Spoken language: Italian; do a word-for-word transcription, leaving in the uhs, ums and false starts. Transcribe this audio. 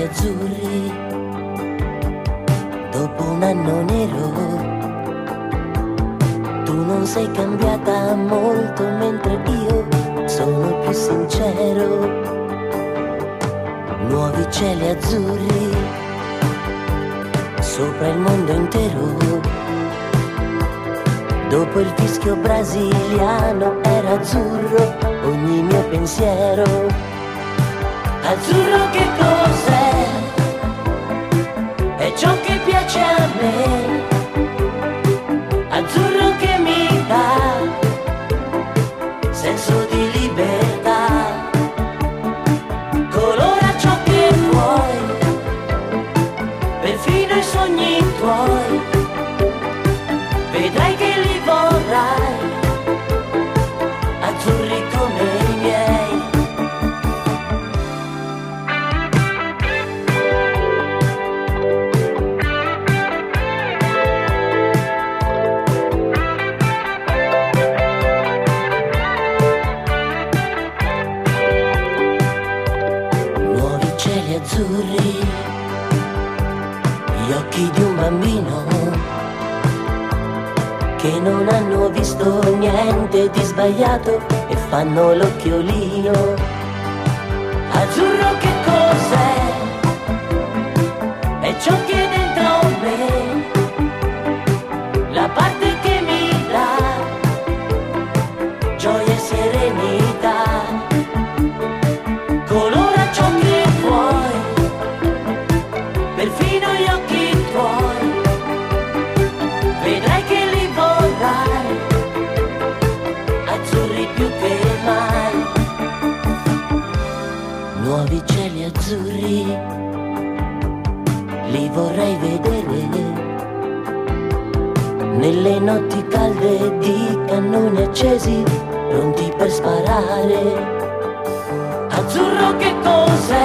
azzurri, dopo un anno nero, tu non sei cambiata molto mentre io sono più sincero. Nuovi cieli azzurri, sopra il mondo intero, dopo il fischio brasiliano era azzurro ogni mio pensiero. Azzurro che cos'è? È ciò che piace a me. Azzurro che mi dà senso di libertà. Colora ciò che vuoi, perfino i sogni tuoi. Vedrai che li vorrai, azzurri come i miei. Azzurri, gli occhi di un bambino che non hanno visto niente di sbagliato e fanno l'occhiolino. Azzurro che cos'è? È ciò che è dentro me, la parte che mi dà gioia e serenità. Colora ciò che vuoi, perfino gli occhi tuoi. Vedrai che li vorrai, azzurri più che mai. Nuovi cieli azzurri, li vorrei vedere nelle notti calde di cannoni accesi, pronti per sparare. Azzurro che cos'è?